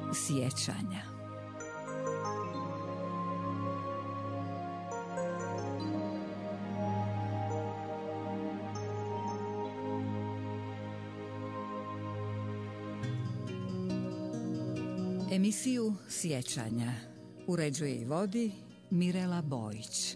sjećanja. Emisiju Sjećanja uređuje i vodi Mirela Bojić.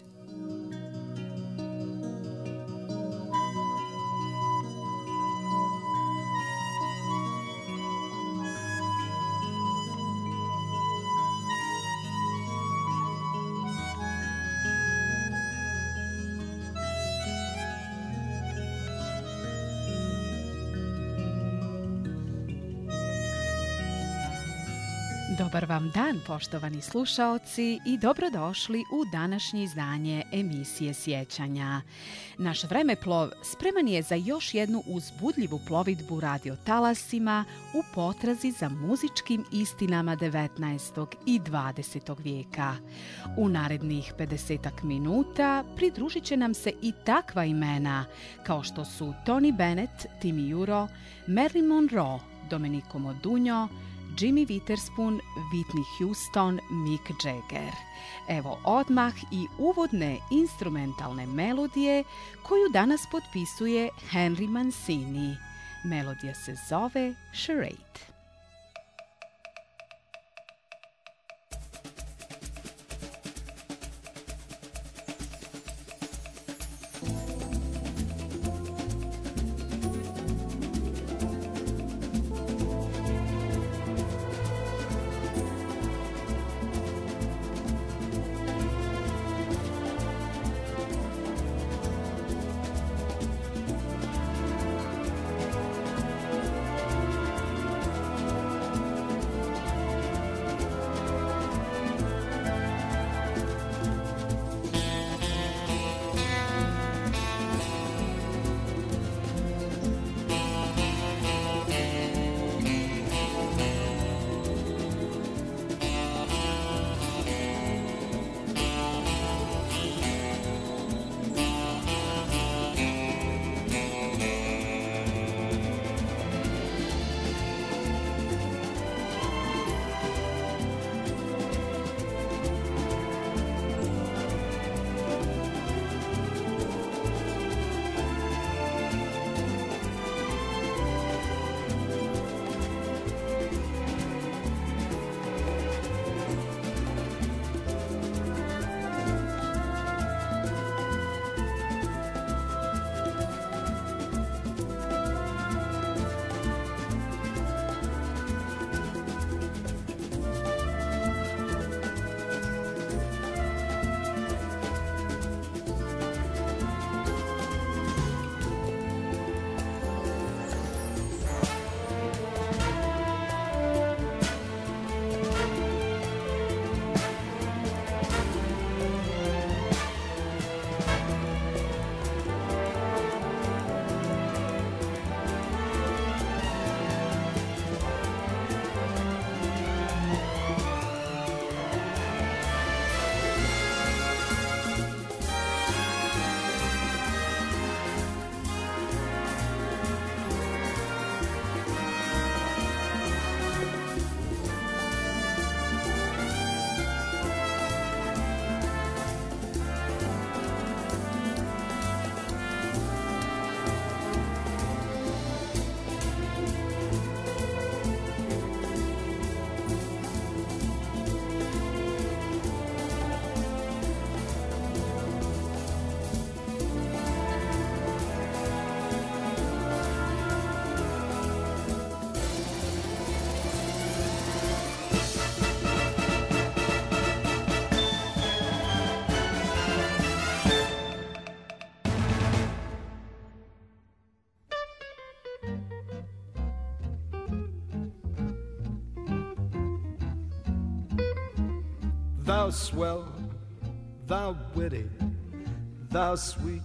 Dobar vam dan, poštovani slušaoci, i dobrodošli u današnje izdanje emisije Sjećanja. Naš vremeplov spreman je za još jednu uzbudljivu plovidbu radiotalasima u potrazi za muzičkim istinama 19. i 20. vijeka. U narednih 50 minuta pridružit će nam se i takva imena kao što su Tony Bennett, Timmy Juro, Marilyn Monroe, Domenico Modugno, Jimmy Witherspoon, Whitney Houston, Mick Jagger. Evo odmah i uvodne instrumentalne melodije koju danas potpisuje Henry Mancini. Melodija se zove Charade. Thou swell, thou witty, thou sweet,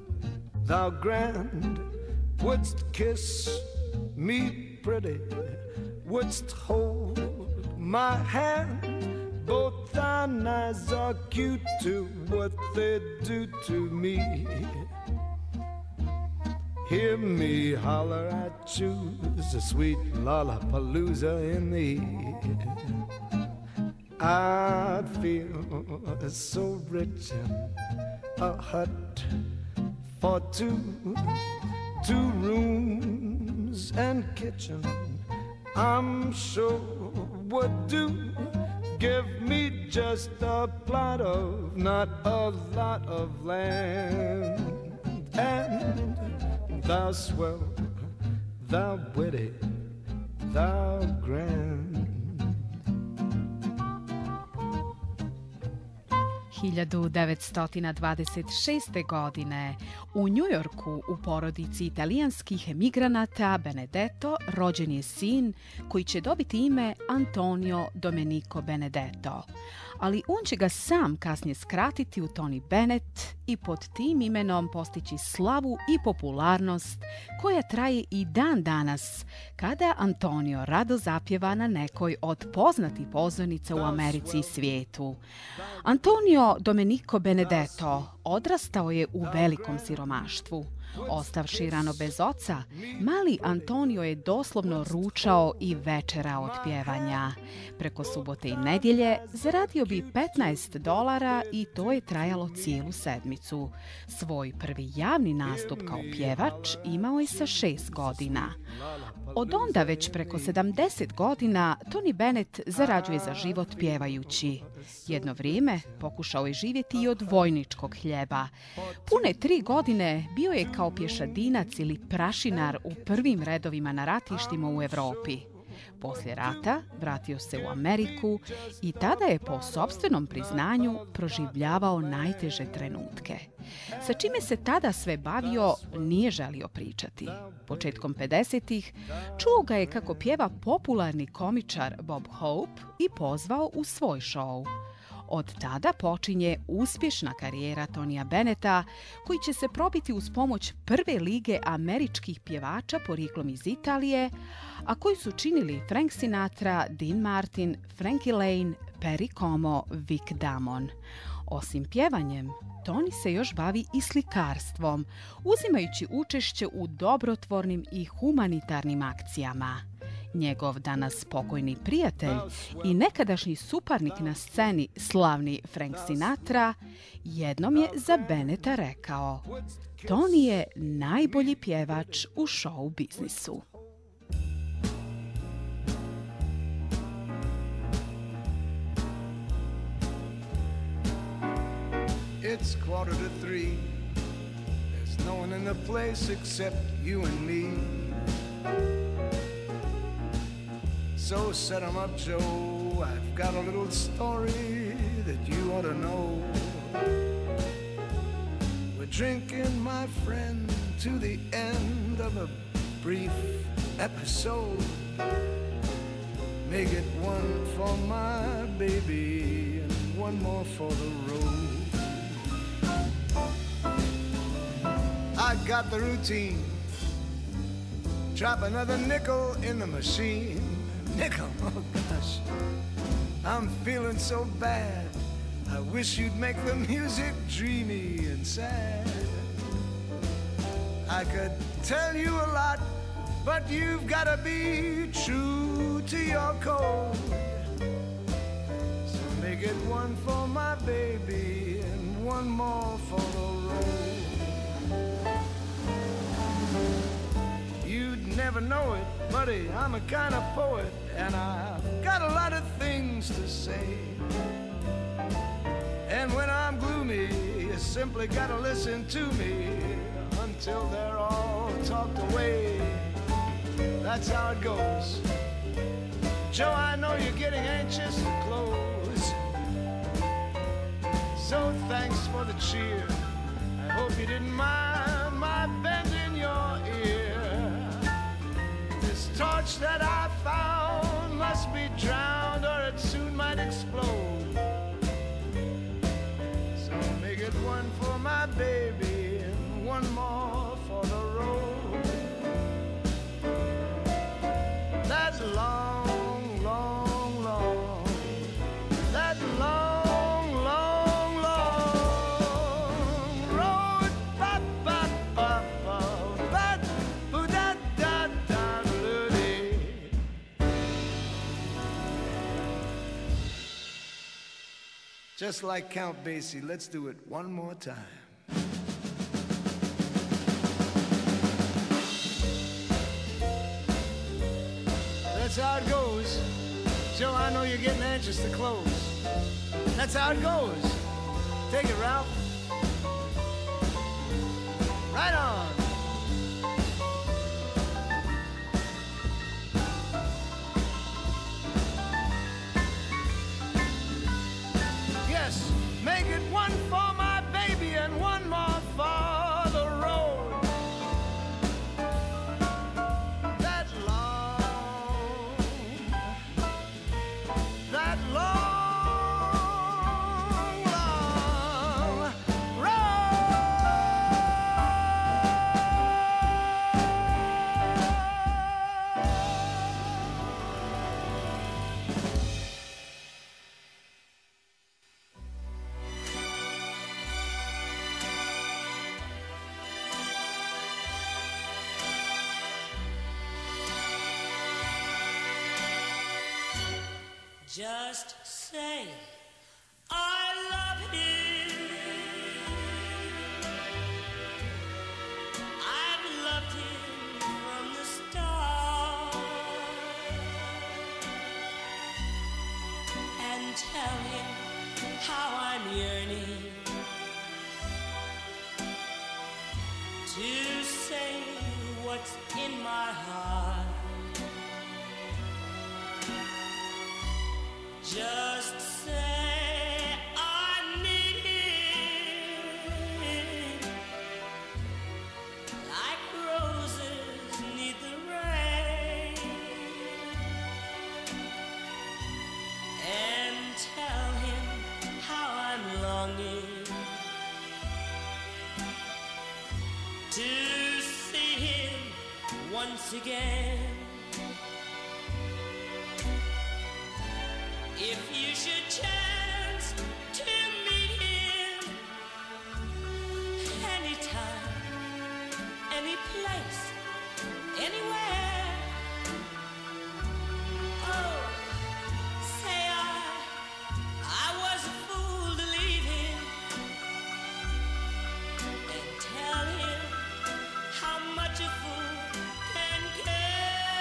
thou grand, wouldst kiss me pretty, wouldst hold my hand. Both thine eyes are cute to what they do to me. Hear me holler, I choose a sweet Lollapalooza in the air. I'd feel so rich in a hut for two rooms and kitchen, I'm sure would do. Give me just a plot of, not a lot of land. And thou swell, thou witty, thou grand. 1926. godine u Njujorku u porodici italijanskih emigranata Benedetto rođen je sin koji će dobiti ime Antonio Domenico Benedetto, ali on će ga sam kasnije skratiti u Tony Bennett i pod tim imenom postići slavu i popularnost koja traje i dan danas, kada Antonio rado zapjeva na nekoj od poznatih pozornica u Americi i svijetu. Antonio Domenico Benedetto odrastao je u velikom siromaštvu. Ostavši rano bez oca, mali Antonio je doslovno ručao i večerao od pjevanja. Preko subote i nedjelje zaradio bi $15 i to je trajalo cijelu sedmicu. Svoj prvi javni nastup kao pjevač imao je sa 6 godina. Od onda već preko 70 godina Tony Bennett zarađuje za život pjevajući. Jedno vrijeme pokušao je živjeti i od vojničkog hljeba. Pune 3 godine bio je kao pješadinac ili prašinar u prvim redovima na ratištima u Europi. Poslije rata vratio se u Ameriku i tada je po sopstvenom priznanju proživljavao najteže trenutke. Sa čime se tada sve bavio nije želio pričati. Početkom 50-ih čuo ga je kako pjeva popularni komičar Bob Hope i pozvao u svoj šou. Od tada počinje uspješna karijera Tonija Bennetta, koji će se probiti uz pomoć prve lige američkih pjevača porijeklom iz Italije, a koji su činili Frank Sinatra, Dean Martin, Frankie Laine, Perry Como, Vic Damone. Osim pjevanjem, Tony se još bavi i slikarstvom, uzimajući učešće u dobrotvornim i humanitarnim akcijama. Njegov danas pokojni prijatelj i nekadašnji suparnik na sceni, slavni Frank Sinatra, jednom je za Bennetta rekao: Tony je najbolji pjevač u show biznisu. It's 2:45. There's no one in the place except you and me. So set 'em up, Joe. I've got a little story that you ought to know. We're drinking, my friend, to the end of a brief episode. Make it one for my baby and one more for the road. I got the routine. Drop another nickel in the machine. Nickel, oh gosh, I'm feeling so bad. I wish you'd make the music dreamy and sad. I could tell you a lot, but you've gotta be true to your code. So make it one for my baby and one more for the road. You'd never know it, buddy, I'm a kind of poet, and I've got a lot of things to say. And when I'm gloomy, you simply gotta listen to me until they're all talked away. That's how it goes. Joe, I know you're getting anxious to close, so thanks for the cheer. I hope you didn't mind my bending your ear. This torch that I found must be drowned or it soon might explode. So make it one for my baby and one more for the road. That long, long, long, that long, long, long road, ba, ba, ba, ba, that Just like Count Basie, let's do it one more time. That's how it goes. Joe, I know you're getting anxious to close. That's how it goes. Take it, Ralph. Right on. Yes, make it one for my baby and one more for the road. That long Just say I love him. I've loved him from the start. And tell him how I'm yearning to say what's in my heart. Just say I need him, like roses need the rain, and tell him how I'm longing to see him once again. If you should chance to meet him anytime, any place, anywhere, oh, say I was a fool to leave him, and tell him how much a fool can care.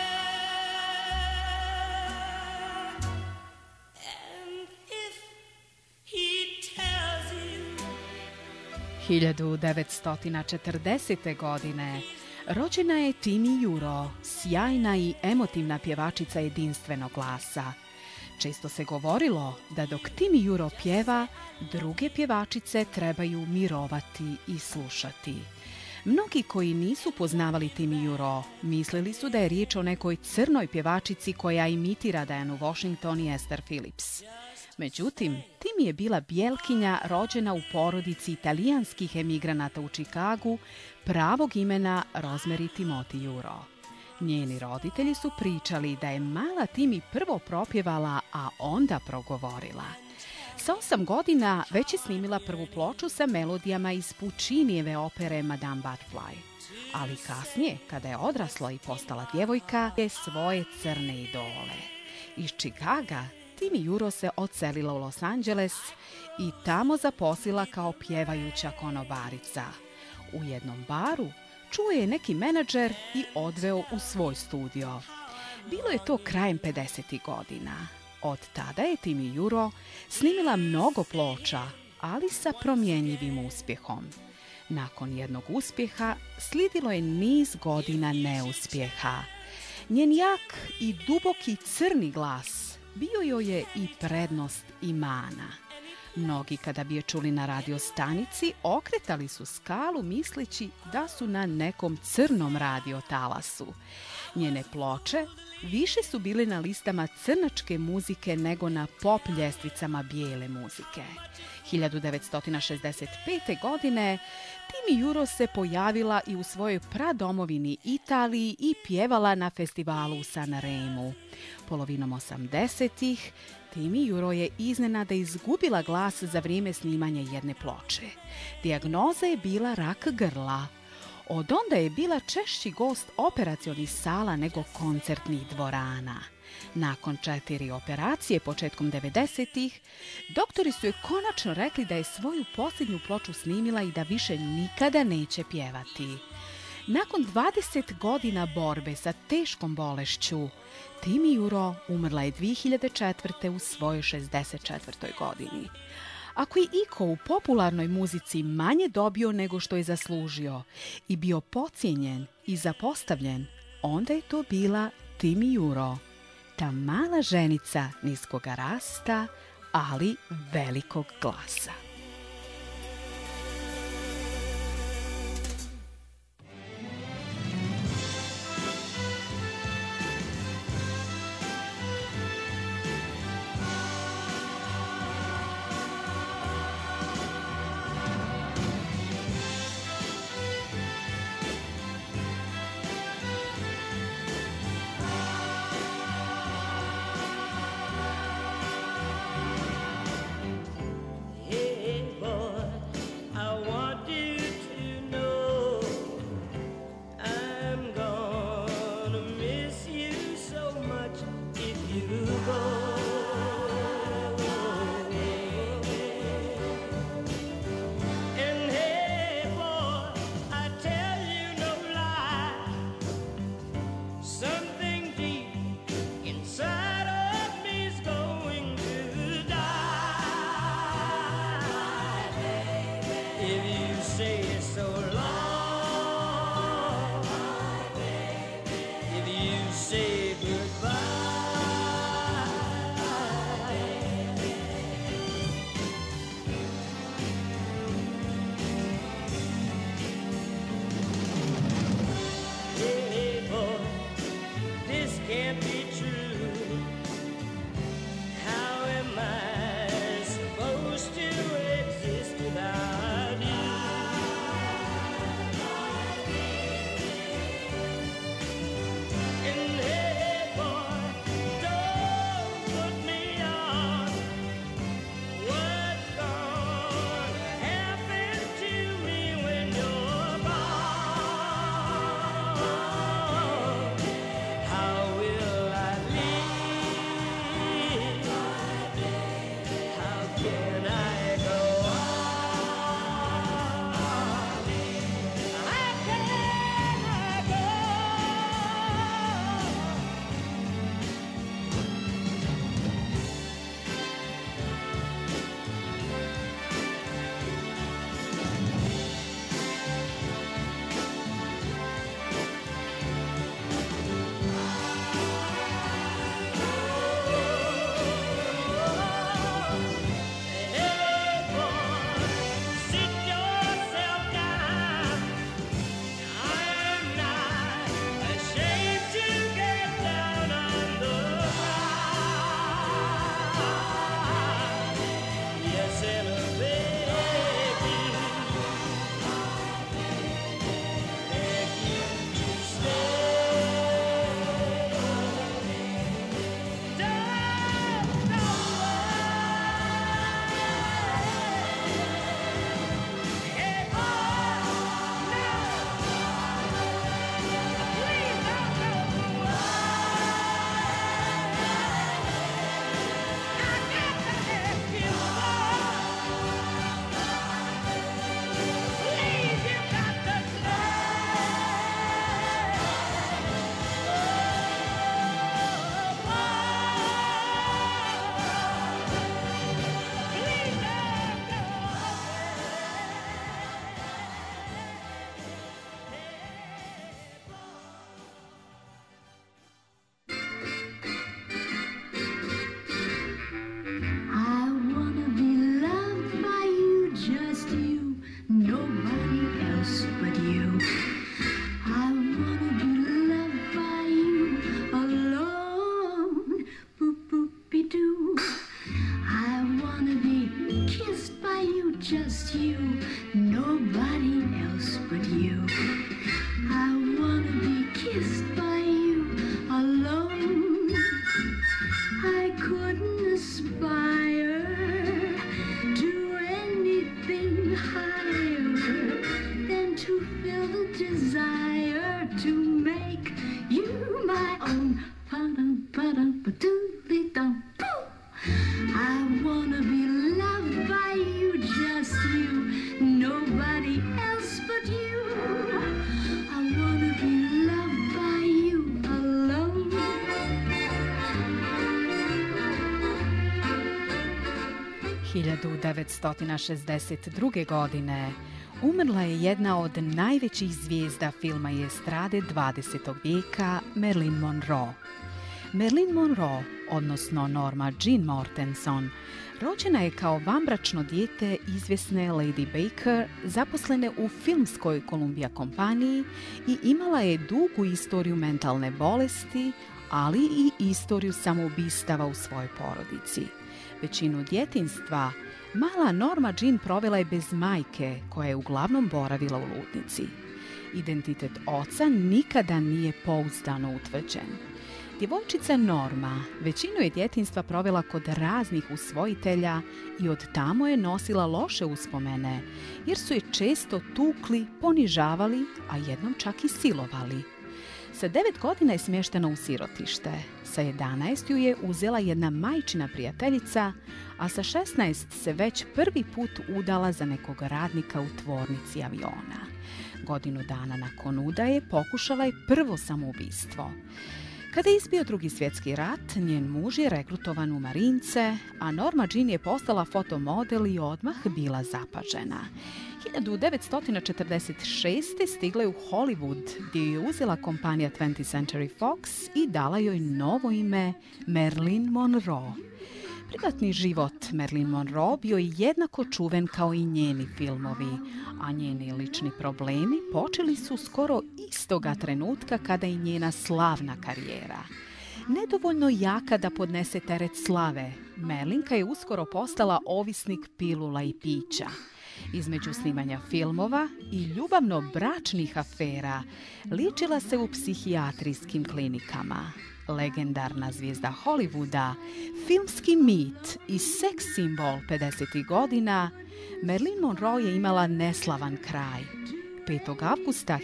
1940. godine rođena je Timi Juro, sjajna i emotivna pjevačica jedinstvenog glasa. Često se govorilo da dok Timi Juro pjeva, druge pjevačice trebaju mirovati i slušati. Mnogi koji nisu poznavali Timi Juro mislili su da je riječ o nekoj crnoj pjevačici koja imitira Dianu Washington i Esther Phillips. Međutim, Timi je bila Bjelkinja rođena u porodici italijanskih emigranata u Čikagu, pravog imena Rosemary Timothy Juro. Njeni roditelji su pričali da je mala Timi prvo propjevala, a onda progovorila. Sa 8 godina već je snimila prvu ploču sa melodijama iz Puccinijeve opere Madame Butterfly. Ali kasnije, kada je odrasla i postala djevojka, je svoje crne idole. Iz Čikaga Timi Juro se odselila u Los Angeles i tamo zaposlila kao pjevajuća konobarica. U jednom baru čuo je neki menadžer i odveo u svoj studio. Bilo je to krajem 50. godina. Od tada je Timi Juro snimila mnogo ploča, ali sa promjenjivim uspjehom. Nakon jednog uspjeha slijedilo je niz godina neuspjeha. Njen jak i duboki crni glas bio joj je i prednost i mana. Mnogi kada bi je čuli na radio stanici okretali su skalu misleći da su na nekom crnom radio talasu. Njene ploče više su bile na listama crnačke muzike nego na pop ljestvicama bijele muzike. 1965. godine Timi Juro se pojavila i u svojoj pradomovini Italiji i pjevala na festivalu u Sanremu. Polovinom 80-ih Timi Juro je iznenada izgubila glas za vrijeme snimanja jedne ploče. Dijagnoza je bila rak grla. Od onda je bila češći gost operacionih sala nego koncertnih dvorana. Nakon 4 operacije početkom 90-ih, doktori su joj konačno rekli da je svoju posljednju ploču snimila i da više nikada neće pjevati. Nakon 20 godina borbe sa teškom bolešću, Timi Juro umrla je 2004. u svojoj 64. godini. Ako je iko u popularnoj muzici manje dobio nego što je zaslužio i bio podcijenjen i zapostavljen, onda je to bila Timi Juro, ta mala ženica niskoga rasta, ali velikog glasa. Desire to make you my own. wanna be loved by you, just you, nobody else but you. I wanna be loved by you alone. 1962. godine umrla je jedna od najvećih zvijezda filma i estrade 20. vijeka, Marilyn Monroe. Marilyn Monroe, odnosno Norma Jean Mortenson, rođena je kao vanbračno dijete izvjesne Lady Baker, zaposlene u filmskoj Columbia kompaniji, i imala je dugu istoriju mentalne bolesti, ali i istoriju samoubistava u svojoj porodici. Većinu djetinjstva mala Norma Jean provela je bez majke, koja je uglavnom boravila u ludnici. Identitet oca nikada nije pouzdano utvrđen. Djevojčica Norma većinu je djetinjstva provela kod raznih usvojitelja i od tamo je nosila loše uspomene, jer su je često tukli, ponižavali, a jednom čak i silovali. Sa 9 godina je smještena u sirotište. Sa 11 ju je uzela jedna majčina prijateljica, a sa 16 se već prvi put udala za nekog radnika u tvornici aviona. Godinu dana nakon udaje pokušala je prvo samoubistvo. Kada je izbio Drugi svjetski rat, njen muž je rekrutovan u Marince, a Norma Jean je postala fotomodel i odmah bila zapažena. 1946. stigla je u Hollywood, gdje je uzela kompanija 20th Century Fox i dala joj novo ime Marilyn Monroe. Privatni život Marilyn Monroe bio je jednako čuven kao i njeni filmovi, a njeni lični problemi počeli su skoro istoga trenutka kada i njena slavna karijera. Nedovoljno jaka da podnese teret slave, Merlinka je uskoro postala ovisnik pilula i pića. Između snimanja filmova i ljubavno-bračnih afera liječila se u psihijatrijskim klinikama. Legendarna zvijezda Hollywooda, filmski mit i seks simbol 50. godina, Marilyn Monroe je imala neslavan kraj. 5. avgusta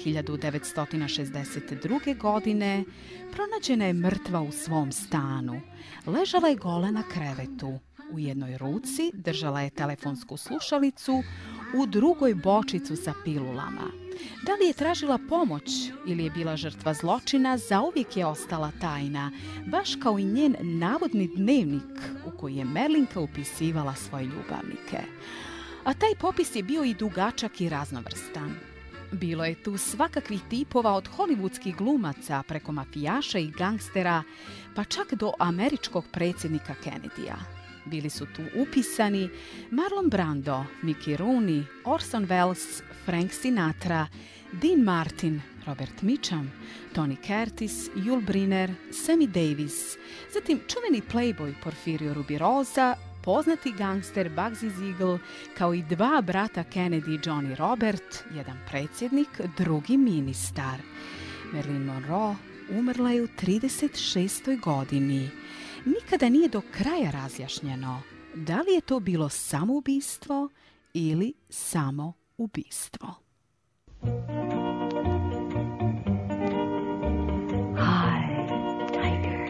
1962. godine pronađena je mrtva u svom stanu. Ležala je gola na krevetu. U jednoj ruci držala je telefonsku slušalicu, u drugoj bočicu sa pilulama. Da li je tražila pomoć ili je bila žrtva zločina, zauvijek je ostala tajna, baš kao i njen navodni dnevnik u koji je Merlinka upisivala svoje ljubavnike. A taj popis je bio i dugačak i raznovrstan. Bilo je tu svakakvih tipova, od hollywoodskih glumaca preko mafijaša i gangstera, pa čak do američkog predsjednika Kennedyja. Bili su tu upisani Marlon Brando, Mickey Rooney, Orson Welles, Frank Sinatra, Dean Martin, Robert Mitchum, Tony Curtis, Yul Brynner, Sammy Davis, zatim čuveni playboy Porfirio Rubirosa, poznati gangster Bugsy Siegel, kao i dva brata Kennedy, Johnny Robert, jedan predsjednik, drugi ministar. Marilyn Monroe umrla je u 36. godini. Nikada nije do kraja razjašnjeno da li je to bilo samoubistvo ili samoubistvo. Hi, tiger.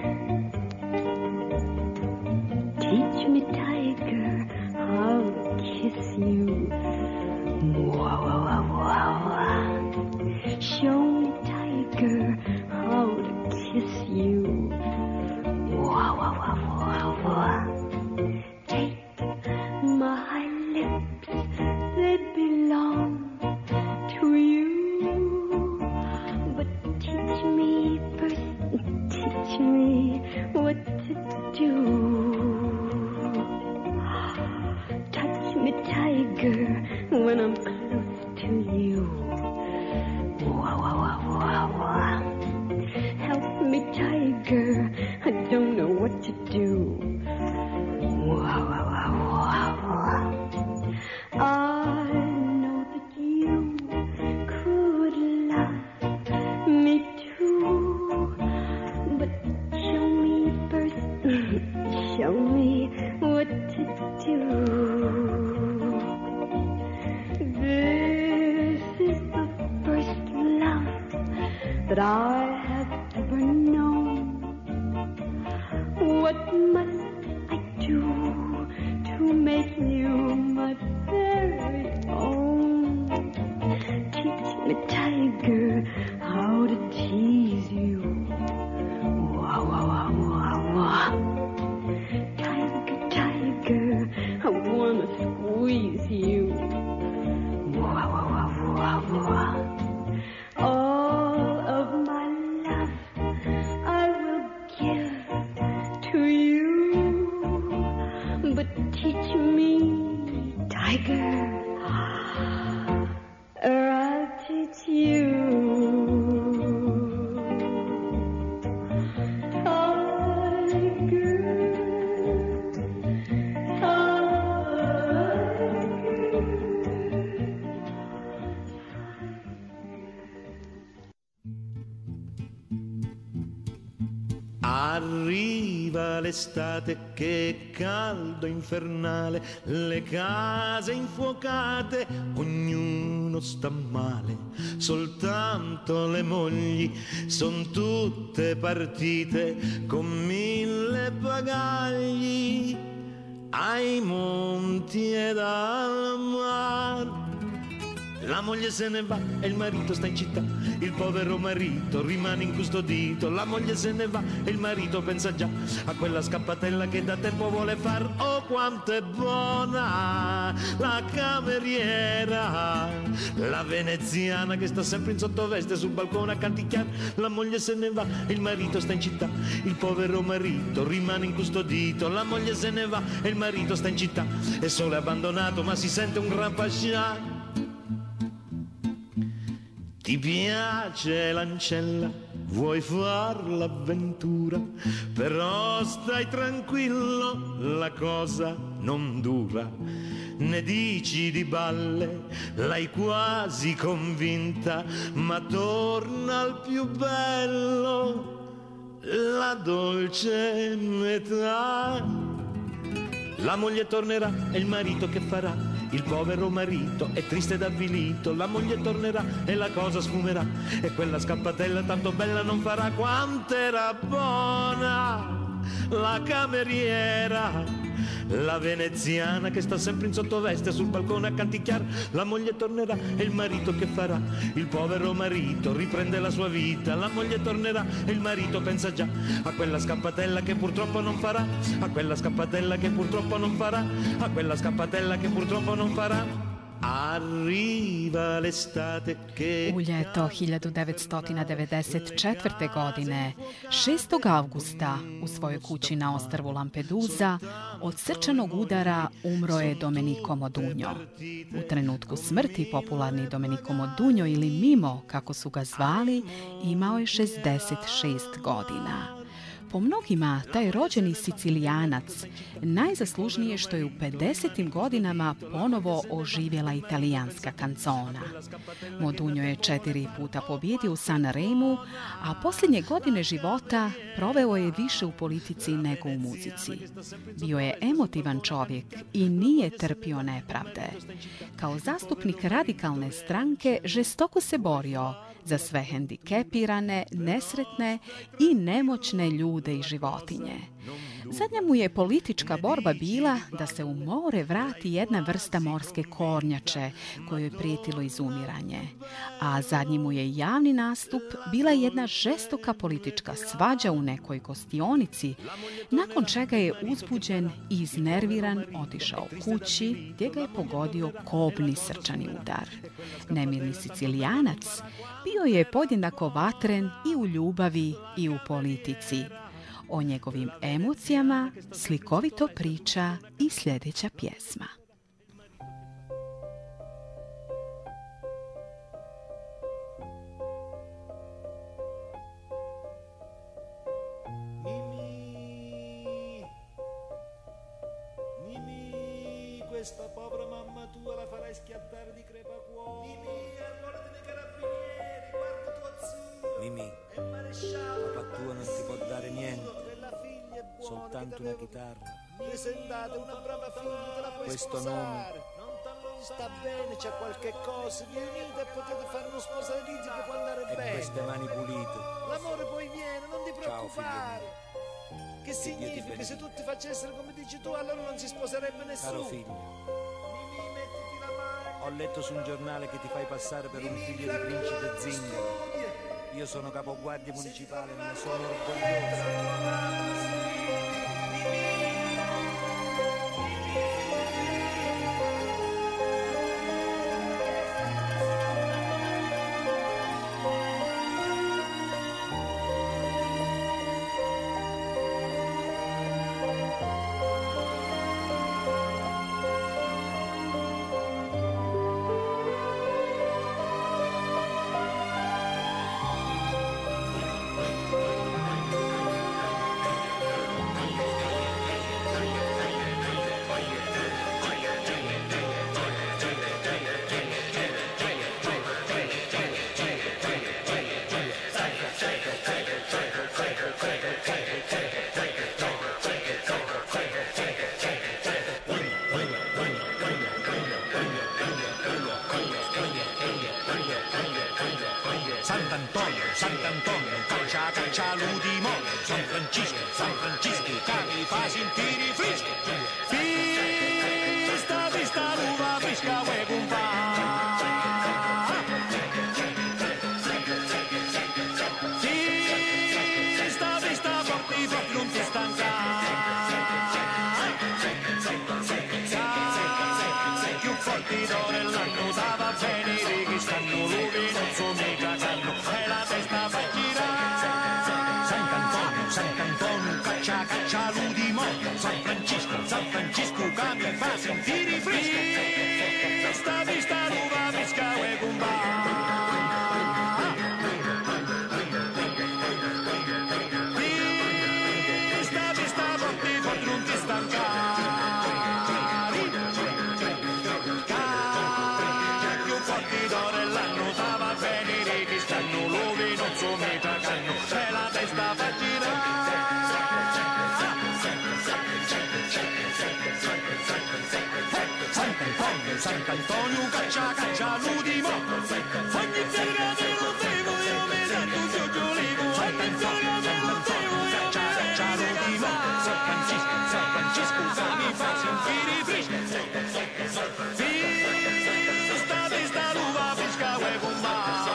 Teach me, tiger, how to kiss you. Wow, wow, wow, wow. Show me, tiger, how to kiss you. Wow, wow, wow, wow, wow. Take my lips, they belong to you. But teach me first, teach me what to do. Touch me, tiger, when I'm close to you. Wow, wow, wow, wow, wow. Help me, tiger, I don't know what to do. Wow, wow, wow, wow, wow. I know that you could love me too, but show me first, show me what to do. This is the first love that I have ever known. What must I do to to make you my very own. Teach me, tiger, how to tease you. Wah, wah, wah, wah, wah. Tiger, tiger, I wanna squeeze you. Wah, wah, wah, wah, wah. All of my love I will give to you. But teach me, tiger, or I'll teach you. Arriva l'estate, che caldo infernale, le case infuocate, ognuno sta male, soltanto le mogli son tutte partite con 1000 bagagli ai monti ed al mar. La moglie se ne va e il marito sta in città, il povero marito rimane incustodito. La moglie se ne va e il marito pensa già a quella scappatella che da tempo vuole far. Oh, quanto è buona la cameriera, la veneziana che sta sempre in sottoveste sul balcone a canticchiare. La moglie se ne va e il marito sta in città, il povero marito rimane incustodito. La moglie se ne va e il marito sta in città, è solo e abbandonato ma si sente un gran fasciato. Ti piace l'ancella, vuoi far l'avventura, però stai tranquillo, la cosa non dura. Ne dici di balle, l'hai quasi convinta, ma torna al più bello, la dolce metà. La moglie tornerà e il marito che farà? Il povero marito è triste ed avvilito. La moglie tornerà e la cosa sfumerà, e quella scappatella tanto bella non farà. Quant'era buona la cameriera, la veneziana che sta sempre in sottoveste sul balcone a canticchiare. La moglie tornerà e il marito che farà? Il povero marito riprende la sua vita. La moglie tornerà e il marito pensa già a quella scappatella che purtroppo non farà, a quella scappatella che purtroppo non farà, a quella scappatella che purtroppo non farà. Arriva l'estate che... U ljeto 1994. godine, 6. avgusta, u svojoj kući na ostrvu Lampedusa, od srčanog udara umro je Domenico Modugno. U trenutku smrti popularni Domenico Modugno, ili Mimo, kako su ga zvali, imao je 66 godina. Po mnogima, taj rođeni Sicilijanac najzaslužnije što je u 50. godinama ponovo oživjela italijanska kancona. Modugno je 4 puta pobjedio u Sanremu, a posljednje godine života proveo je više u politici nego u muzici. Bio je emotivan čovjek i nije trpio nepravde. Kao zastupnik radikalne stranke žestoko se borio za sve hendikepirane, nesretne i nemoćne ljude i životinje. Zadnja mu je politička borba bila da se u more vrati jedna vrsta morske kornjače kojoj je prijetilo izumiranje. A zadnji mu je javni nastup bila jedna žestoka politička svađa u nekoj gostionici, nakon čega je uzbuđen i iznerviran otišao kući gdje ga je pogodio kobni srčani udar. Nemirni Sicilijanac bio je podjednako vatren i u ljubavi i u politici. O njegovim emocijama slikovito priča i sljedeća pjesma. Mimì, questa povera mamma tua la farai schiattare di crepacuore. Mimì, arruolati nei carabinieri, guarda tuo zio. Mimì, papà tuo non ti può dare niente, soltanto una chitarra. Presentate una brava figlia, te la puoi Questo sposare. Non sta bene, c'è qualche cosa. Vi unite e potete fare uno sposalizio che può andare e bene. queste mani pulite. L'amore poi viene, non ti Ciao, figlio preoccupare. mio. Che significa? Se tutti facessero come dici tu, allora non si sposerebbe nessuno. Caro figlio, Mimì, mettiti la mano. ho letto su un giornale che ti fai passare per un figlio di principe zingaro. Io sono capoguardia municipale e ne sono orgoglioso. Sant'Antonio, caccia l'udimone, San Francisco, che mi fa sentire fresco. Pista, l'uva fresca, uè compa. Pista, forti, non ti stanca. Più forti d'orell'anno, stava bene, che stanno l'uve, non so mica canno. Sant'Antonio, caccia l'udimone, San Francisco, che mi fa sentire fresca. Pista, l'uva fresca, uè compa. Pista, forti, non ti stancare. Più forti d'orell'anno, stava bene, che stanno l'ove, non so mica canno. E la testa fa girare. Sant'Antonio, caccia l'udimone, ogni fiera che lo devo, io mi sento giugiolivo, ogni fiera che lo devo, io mi caccia l'udimone, San Francisco, che mi fa sentire fresco. Pista, l'uva fresca, uè compa.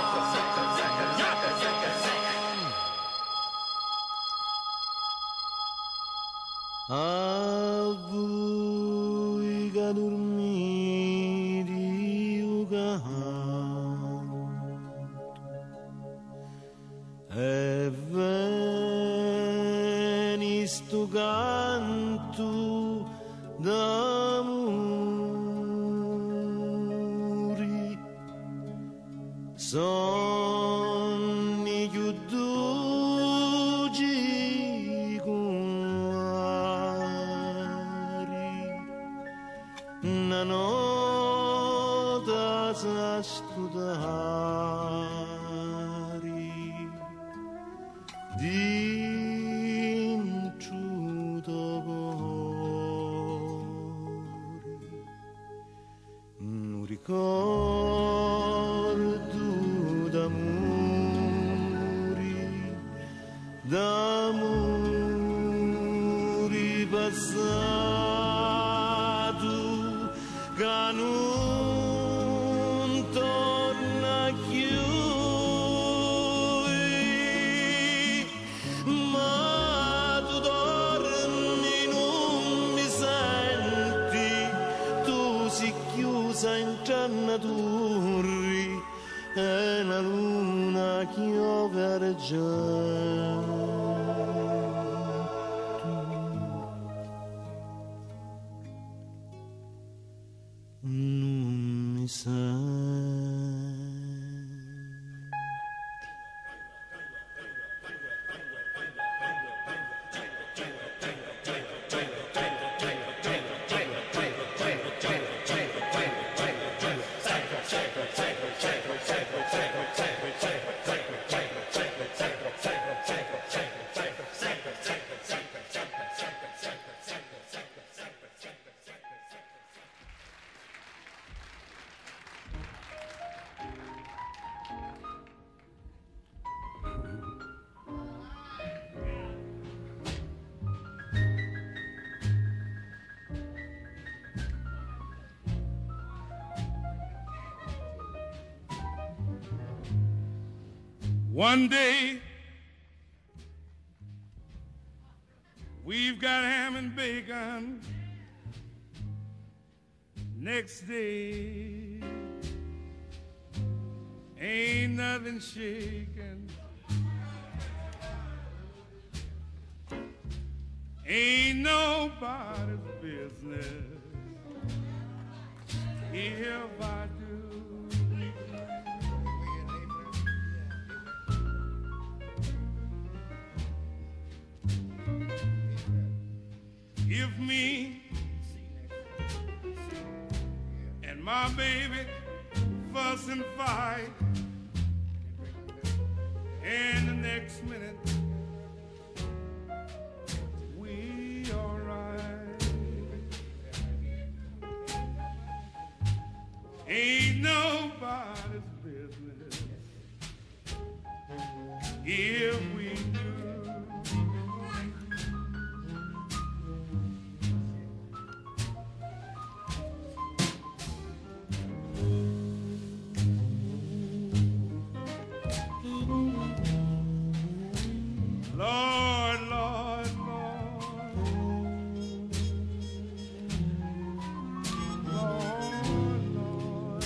A voi che dormite io canto e veni sto canto d'amori, sonni più dolci una nota sa scudari dentro d'amore, un ricordo d'amori passato che non torna più, ma tu dormi, non mi senti, tu sei chiusa in torri e la luna piove argento. Non mi One day we've got ham and bacon. Next day ain't nothing shaking. Ain't nobody's business if I do. If me and my baby fuss and fight, and the next minute we alright. Ain't nobody's business if we do. Lord, Lord, Lord, Lord, Lord,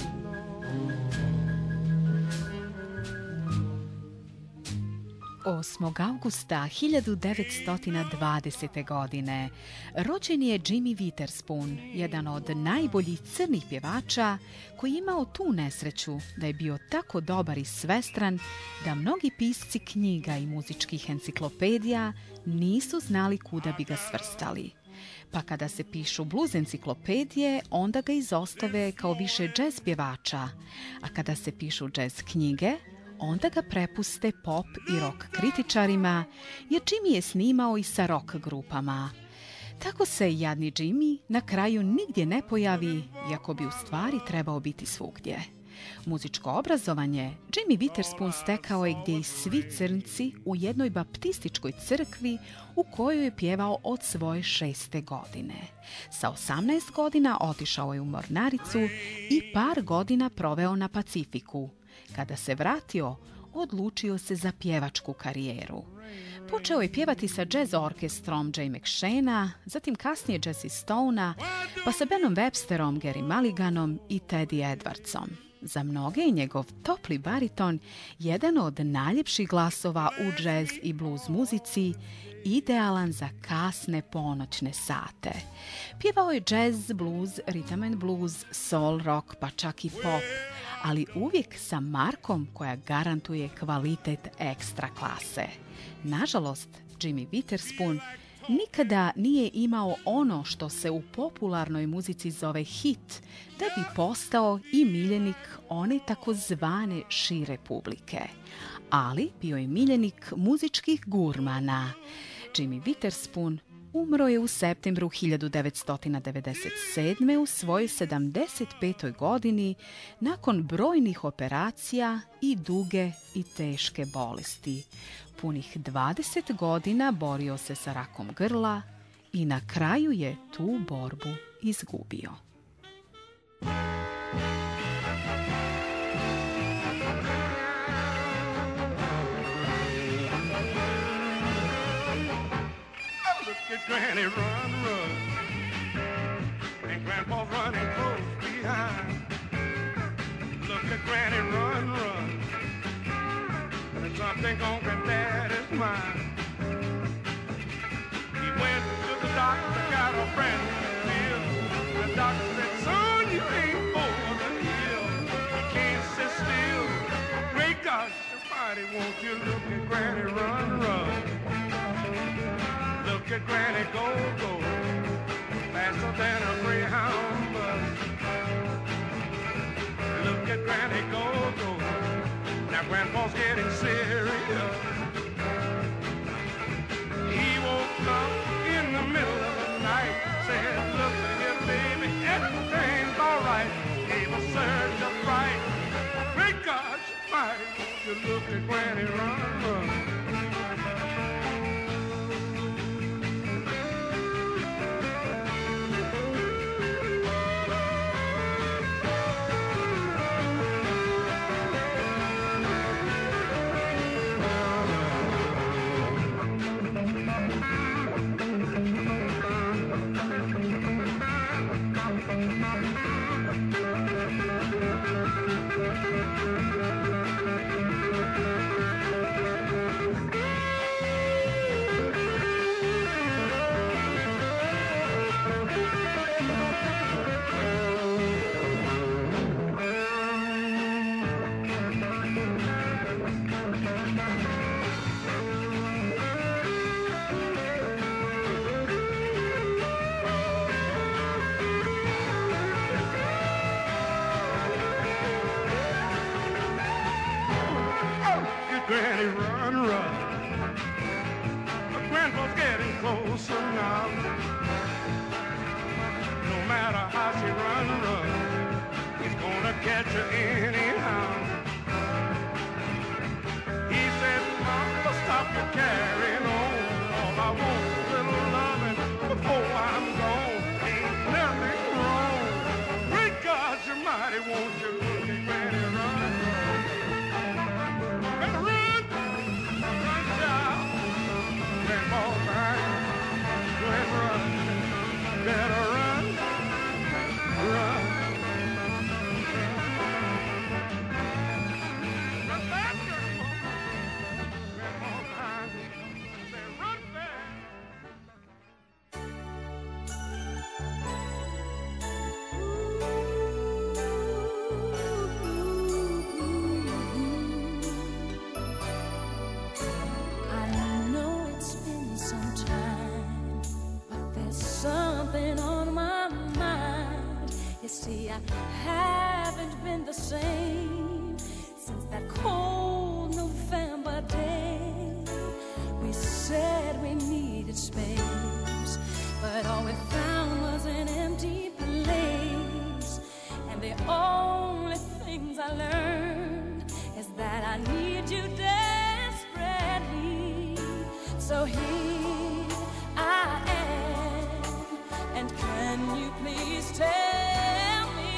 Lord. 8. augusta 1920. godine rođen je Jimmy Witherspoon, jedan od najboljih crnih pjevača koji je imao tu nesreću da je bio tako dobar i svestran da mnogi pisci knjiga i muzičkih enciklopedija nisu znali kuda bi ga svrstali. Pa kada se pišu blues enciklopedije, onda ga izostave kao više džez pjevača, a kada se pišu džez knjige, onda ga prepuste pop i rock kritičarima, jer Jimmy je snimao i sa rock grupama. Tako se jadni Jimmy na kraju nigdje ne pojavi, iako bi u stvari trebao biti svugdje. Muzičko obrazovanje Jimmy Witherspoon stekao je gdje i svi crnci u jednoj baptističkoj crkvi u kojoj je pjevao od svoje 6. godine. Sa 18 godina otišao je u mornaricu i par godina proveo na Pacifiku. Kada se vratio, odlučio se za pjevačku karijeru. Počeo je pjevati sa jazz orkestrom Jay McShanea, zatim kasnije Jesse Stonea, pa sa Benom Websterom, Gary Mulliganom i Teddy Edwardsom. Za mnoge je njegov topli bariton jedan od najljepših glasova u jazz i blues muzici, idealan za kasne ponoćne sate. Pjevao je jazz, blues, rhythm and blues, soul, rock, pa čak i pop, ali uvijek sa markom koja garantuje kvalitet ekstra klase. Nažalost, Jimmy Witherspoon nikada nije imao ono što se u popularnoj muzici zove hit, da bi postao i miljenik one takozvane šire publike. Ali bio je miljenik muzičkih gurmana. Jimmy Witherspoon umro je u septembru 1997. u svojoj 75. godini nakon brojnih operacija i duge i teške bolesti. Punih 20 godina borio se sa rakom grla i na kraju je tu borbu izgubio. Granny run, run, and Grandpa's running close behind. Look at Granny run, run, and something on Granddaddy's mind. He went to the doctor, got a brand new pill. The doctor said, son, you ain't over the hill. You can't sit still. Great God, somebody won't you look at Granny run, run. Look at Granny go, go, faster than a Greyhound bus. Look at Granny go, go, now Grandpa's getting serious. He woke up in the middle of the night, said, look at here, baby, everything's all right. Gave a surge of fright. Great God, somebody, won't you look at Granny run, run. Granny, run, run. Grandpa's getting closer now. No matter how she run, he's gonna catch her anyhow. He said, Mama, stop your carrying on. All I want is a little loving before I'm gone. Ain't nothing wrong. Great God Almighty, won't you look at Granny, run, Better run, run, child. Grandma's back. Go ahead, run. Better run, run. Run back, Grandma. Grandma's back. Say, run back. Something on my mind. You see, I haven't been the same since that cold November day. We said we needed space, but all we found was an empty place. And the only things I learned is that I need you desperately. So here I am. And can you please tell me,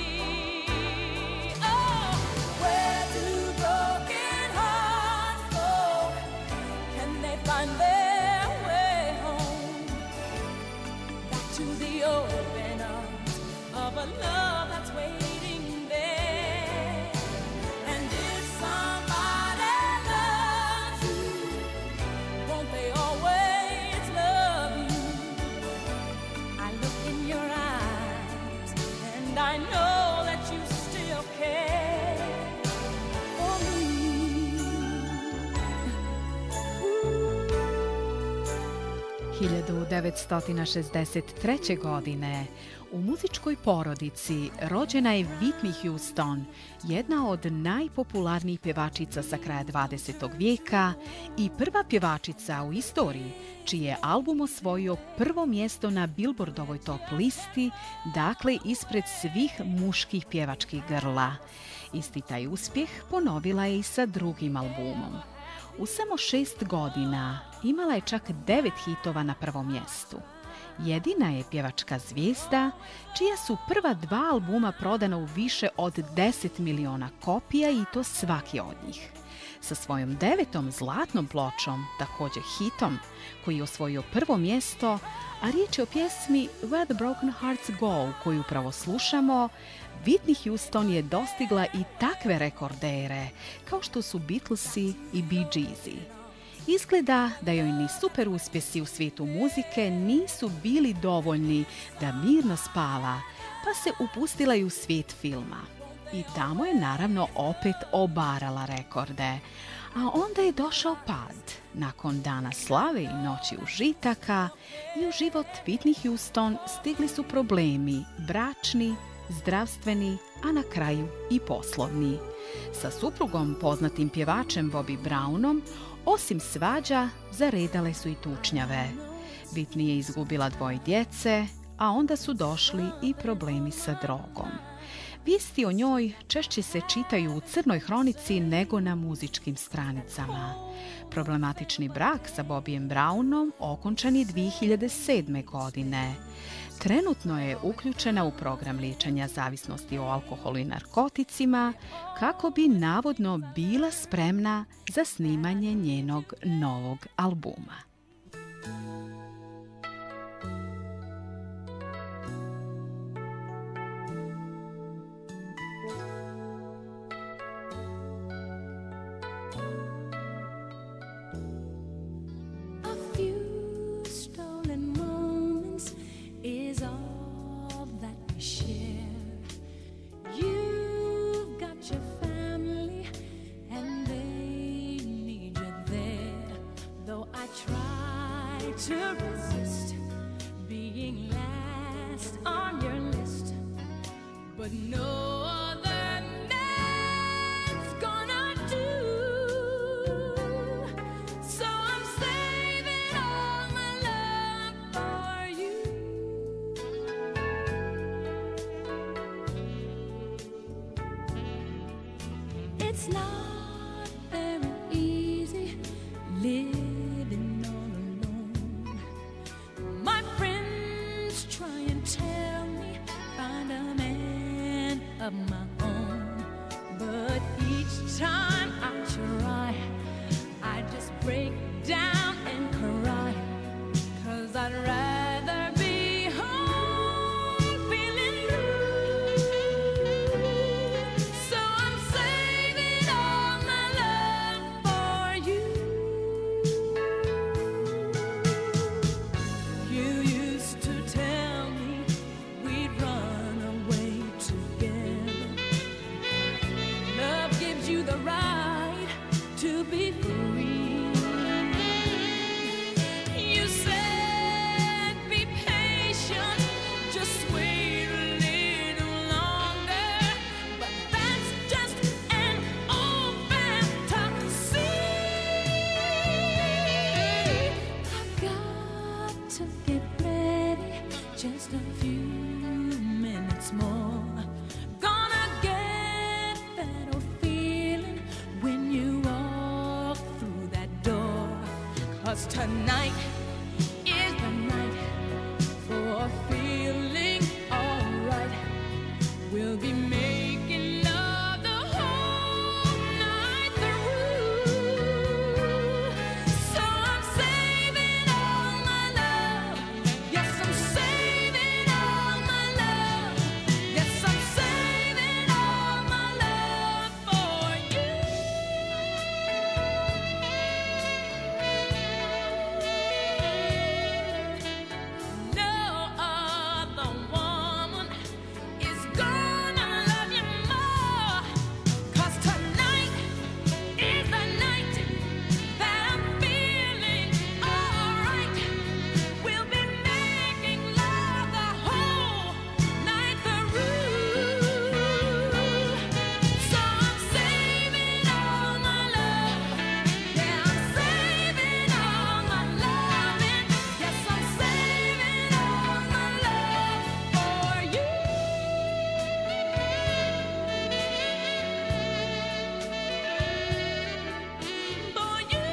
oh, where do broken hearts go? Can they find their way home? Back to the open arms of a love that's waiting there. And if somebody loves you, won't they always love you? And I know that you still care for me. 1963. godine u muzičkoj porodici rođena je Whitney Houston, jedna od najpopularnijih pjevačica sa kraja 20. vijeka i prva pjevačica u istoriji čiji je album osvojio prvo mjesto na Billboardovoj top listi, dakle ispred svih muških pjevačkih grla. Isti taj uspjeh ponovila je i sa drugim albumom. U samo 6 godina imala je čak 9 hitova na prvom mjestu. Jedina je pjevačka zvijezda čija su prva 2 albuma prodana u više od 10 miliona kopija i to svaki od njih. Sa svojom 9. zlatnom pločom, također hitom, koji je osvojio prvo mjesto, a riječ je o pjesmi Where the Broken Hearts Go, koju upravo slušamo, Whitney Houston je dostigla i takve rekordere, kao što su Beatlesi i Bee Geesi. Izgleda da joj ni super uspjesi u svijetu muzike nisu bili dovoljni da mirno spava, pa se upustila i u svijet filma. I tamo je naravno opet obarala rekorde. A onda je došao pad. Nakon dana slave i noći užitaka i u život Whitney Houston stigli su problemi, bračni, zdravstveni, a na kraju i poslovni. Sa suprugom, poznatim pjevačem Bobby Brownom, osim svađa, zaredale su i tučnjave. Whitney je izgubila 2 djece, a onda su došli i problemi sa drogom. Vijesti o njoj češće se čitaju u crnoj hronici nego na muzičkim stranicama. Problematični brak sa Bobbyjem Brownom okončan je 2007. godine. Trenutno je uključena u program liječenja zavisnosti o alkoholu i narkoticima kako bi navodno bila spremna za snimanje njenog novog albuma. To resist being last on your list, but no other man's gonna do. It's not very easy living all alone. My friends try and tell me find a man of my own, but each time I try, I just break down and cry, 'cause I'd rather be home feeling blue. So I'm saving all my love for you. You used to tell me we'd run away together. Love gives you the right to be free. You said be patient, just wait a little longer, but that's just an old fantasy. I've got to get ready, just a few minutes more. Gonna get that old feeling when you walk through that door. 'Cause tonight is the night for feeling alright. We'll be making love the whole night through. So I'm saving all my love. Yes, I'm saving all my love. Yes, I'm saving all my love for you. No other woman is gonna love you more. 'Cause tonight is the night that I'm feeling alright. We'll be making love the whole night through. So I'm saving all my love. Yeah, I'm saving all my loving. Yes, I'm saving all my love for you. For you.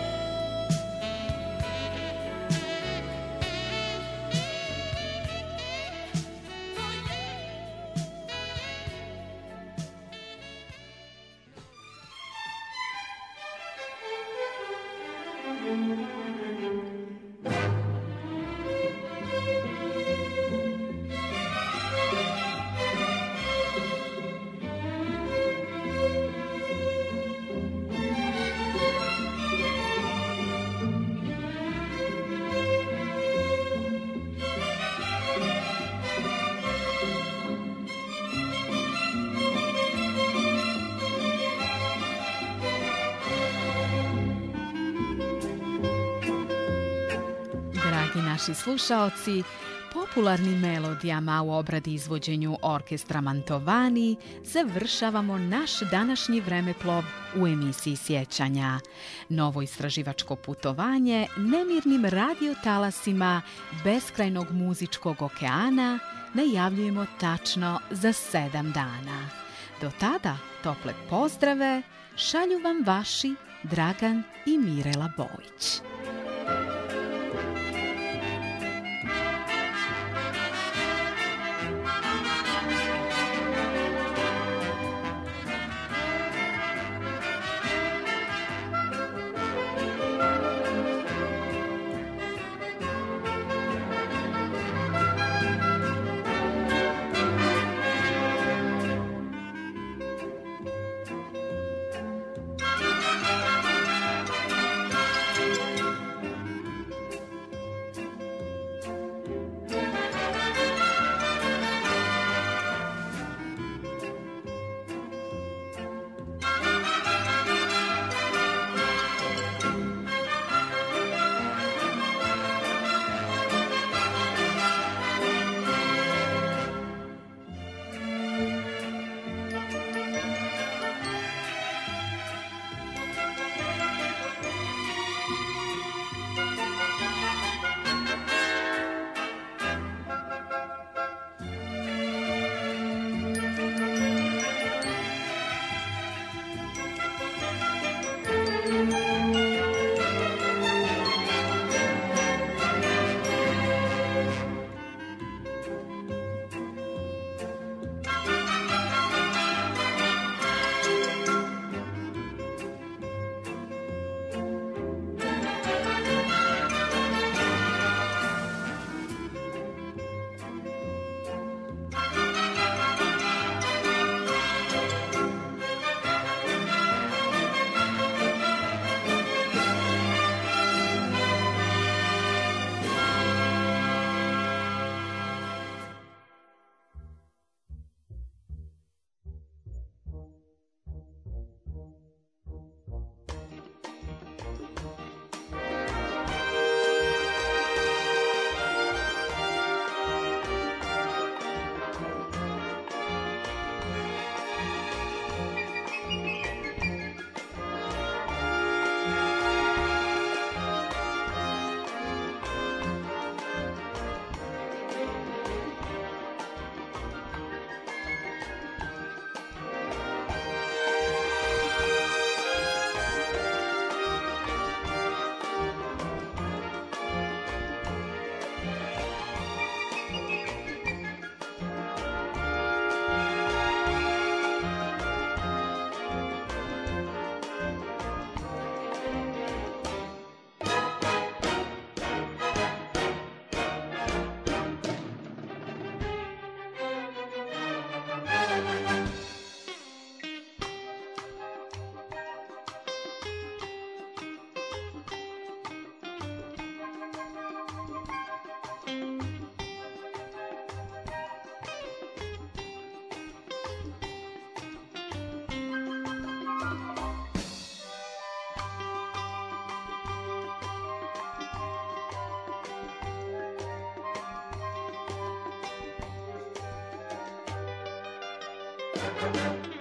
Dragi naši slušaoci, popularnim melodijama u obradi i izvođenju orkestra Mantovani završavamo naš današnji vremeplov u emisiji Sjećanja. Novo istraživačko putovanje nemirnim radiotalasima beskrajnog muzičkog okeana najavljujemo tačno za 7 dana. Do tada tople pozdrave šalju vam vaši Dragan i Mirela Bojić. Thank you.